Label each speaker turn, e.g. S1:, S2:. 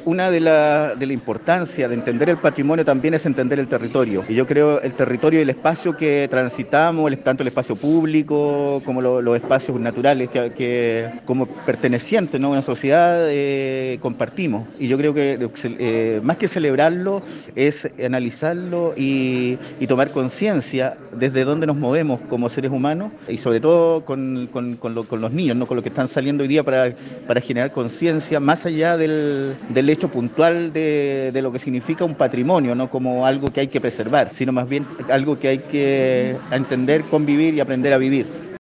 S1: una de la importancia de entender el patrimonio también es entender el territorio. Y yo creo el territorio y el espacio que transitamos, tanto el espacio público como los espacios naturales que como pertenecientes, ¿no?, a una sociedad compartimos. Y yo creo que más que celebrarlo es analizarlo y tomar conciencia desde dónde nos movemos como seres humanos y sobre todo con los niños, ¿no?, con los que están saliendo hoy día para generar conciencia más allá del hecho puntual de lo que significa un patrimonio, no como algo que hay que preservar, sino más bien algo que hay que entender, convivir y aprender a vivir.